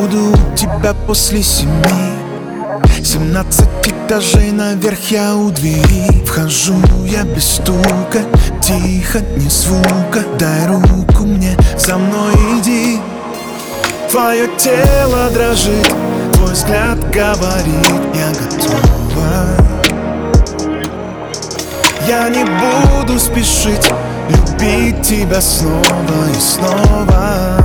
буду у тебя после 17 этажей наверх я у двери. Вхожу я без стука, тихо, ни звука. Дай руку мне, за мной иди. Твое тело дрожит, твой взгляд говорит: я готова. Я не буду спешить любить тебя снова и снова.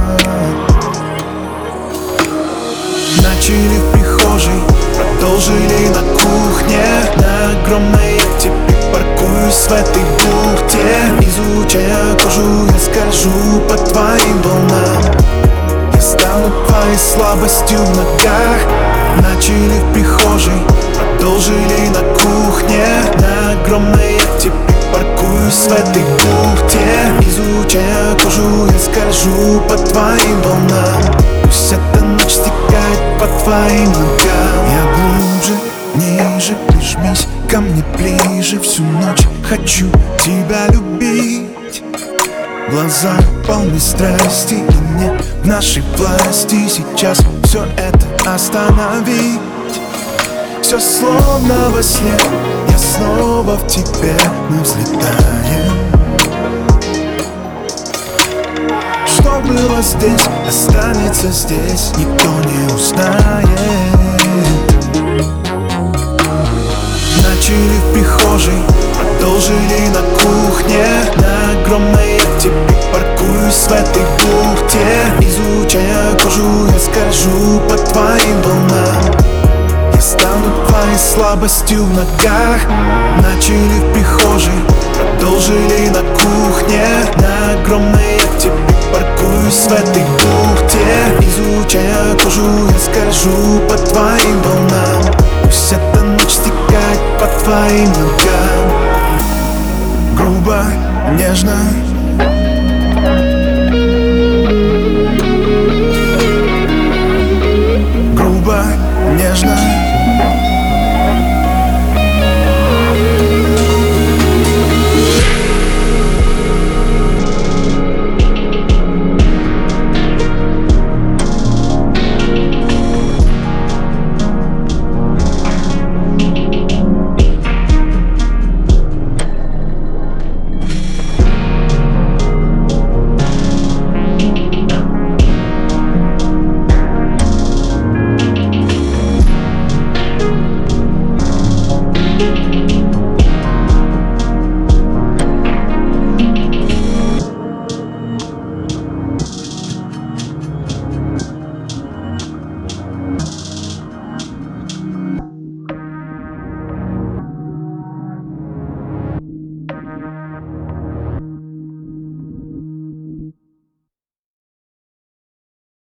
Начали в прихожей, продолжили на кухне. На огромной яхте припаркуюсь в этой бухте. Изучая кожу, я скольжу по твоим волнам. Я стану твоей слабостью в ногах. Начали в прихожей, продолжили на кухне. На огромной яхте припаркуюсь в этой бухте. Изучая кожу, я скольжу по твоим волнам. Пусть эта ночь стекает по твоим ногам. Я глубже, ниже, прижмись ко мне ближе. Всю ночь хочу тебя любить. Глаза полны страсти, и мне в нашей власти сейчас все это остановить. Все словно во сне, я снова в тебе, мы взлетаем. Что было здесь, останется здесь, никто не узнает. Начали в прихожей, продолжили на кухне. На огромной яхте припаркуюсь в этой бухте. Изучая кожу, я скольжу по твоим волнам. Я стану твоей слабостью в ногах. Начали в прихожей, продолжили на кухне. На огромной яхте припаркуюсь в этой бухте. Изучая кожу, я скольжу по твоим волнам. Пусть эта ночь стекает по твоим ногам. Грубо, нежно,